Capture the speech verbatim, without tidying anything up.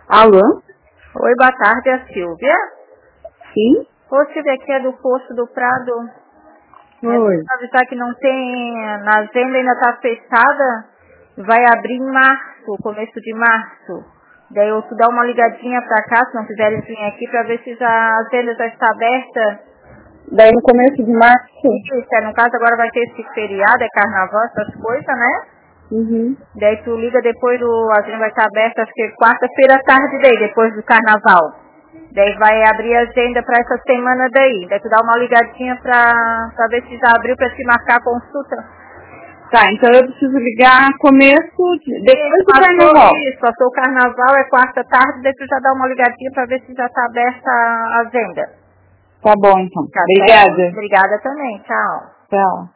Alô? Oi, boa tarde, é a Silvia. Sim? Ô, Silvia, aqui é do posto do Prado. Oi. É, pra avisar que não tem, na agenda ainda tá fechada, vai abrir em março, começo de março. Daí eu tu dá uma ligadinha pra cá, se não quiseres vir aqui, pra ver se já, a agenda já está aberta. Daí no começo de março? Isso, é, no caso agora vai ter esse feriado, é carnaval, essas coisas, né? Uhum. Daí tu liga depois, do, a agenda vai estar aberta, acho que quarta-feira à tarde daí, depois do carnaval. Daí vai abrir a agenda pra essa semana daí. Daí tu dá uma ligadinha pra, pra ver se já abriu pra te marcar a consulta. Tá, então eu preciso ligar começo, de, depois Isso, do passou, carnaval. isso, passou o carnaval, é quarta tarde, daí tu já dá uma ligadinha pra ver se já tá aberta a agenda. Tá bom, então. Tá certo? Obrigada. Obrigada também, tchau. Tchau.